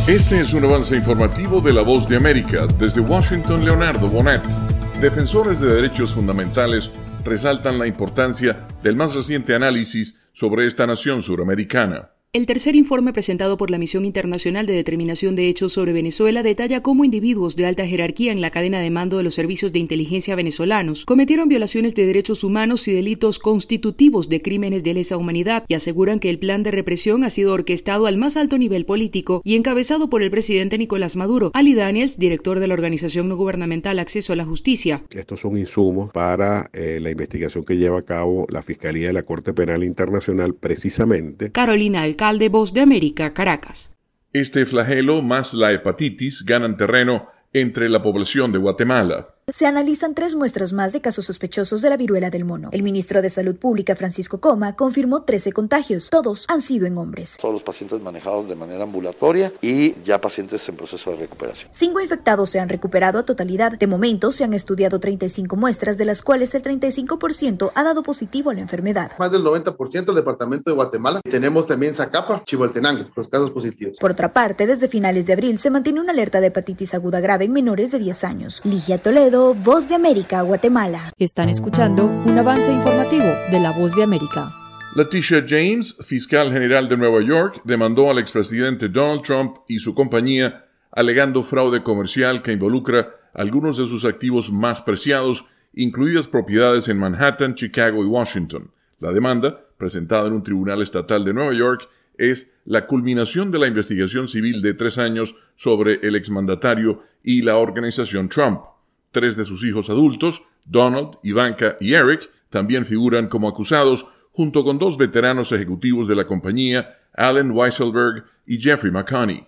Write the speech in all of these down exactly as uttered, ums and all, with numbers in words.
Este es un avance informativo de La Voz de América. Desde Washington, Leonardo Bonet. Defensores de derechos fundamentales resaltan la importancia del más reciente análisis sobre esta nación suramericana. El tercer informe presentado por la Misión Internacional de Determinación de Hechos sobre Venezuela detalla cómo individuos de alta jerarquía en la cadena de mando de los servicios de inteligencia venezolanos cometieron violaciones de derechos humanos y delitos constitutivos de crímenes de lesa humanidad y aseguran que el plan de represión ha sido orquestado al más alto nivel político y encabezado por el presidente Nicolás Maduro. Ali Daniels, director de la organización no gubernamental Acceso a la Justicia. Estos son insumos para eh, la investigación que lleva a cabo la Fiscalía de la Corte Penal Internacional precisamente. Carolina Alcalde, Voz de América, Caracas. Este flagelo más la hepatitis ganan terreno entre la población de Guatemala. Se analizan tres muestras más de casos sospechosos de la viruela del mono. El ministro de Salud Pública, Francisco Coma, confirmó trece contagios. Todos han sido en hombres. Todos los pacientes manejados de manera ambulatoria y ya pacientes en proceso de recuperación. Cinco infectados se han recuperado a totalidad. De momento se han estudiado treinta y cinco muestras, de las cuales el treinta y cinco por ciento ha dado positivo a la enfermedad. Más del noventa por ciento del departamento de Guatemala. Tenemos también Zacapa, Chimaltenango, los casos positivos. Por otra parte, desde finales de abril se mantiene una alerta de hepatitis aguda grave en menores de diez años. Ligia Toledo, Voz de América, Guatemala. Están escuchando un avance informativo de La Voz de América. Leticia James, fiscal general de Nueva York, demandó al expresidente Donald Trump y su compañía alegando fraude comercial que involucra algunos de sus activos más preciados, incluidas propiedades en Manhattan, Chicago y Washington. La demanda, presentada en un tribunal estatal de Nueva York, es la culminación de la investigación civil de tres años sobre el exmandatario y la organización Trump. Tres de sus hijos adultos, Donald, Ivanka y Eric, también figuran como acusados, junto con dos veteranos ejecutivos de la compañía, Allen Weisselberg y Jeffrey McConney.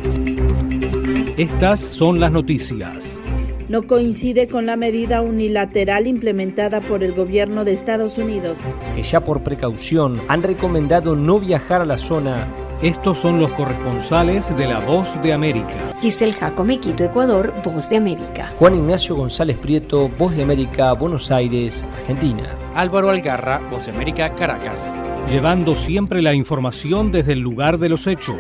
Estas son las noticias. No coincide con la medida unilateral implementada por el gobierno de Estados Unidos. Que ya por precaución han recomendado no viajar a la zona. Estos son los corresponsales de La Voz de América. Giselle Jacome, Quito, Ecuador, Voz de América. Juan Ignacio González Prieto, Voz de América, Buenos Aires, Argentina. Álvaro Algarra, Voz de América, Caracas. Llevando siempre la información desde el lugar de los hechos.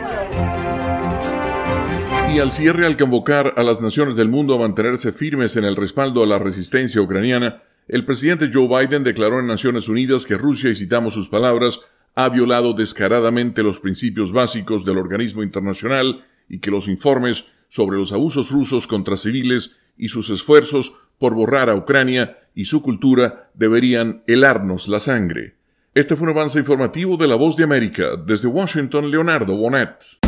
Y al cierre, al convocar a las naciones del mundo a mantenerse firmes en el respaldo a la resistencia ucraniana, el presidente Joe Biden declaró en Naciones Unidas que Rusia, y citamos sus palabras, ha violado descaradamente los principios básicos del organismo internacional y que los informes sobre los abusos rusos contra civiles y sus esfuerzos por borrar a Ucrania y su cultura deberían helarnos la sangre. Este fue un avance informativo de La Voz de América. Desde Washington, Leonardo Bonet.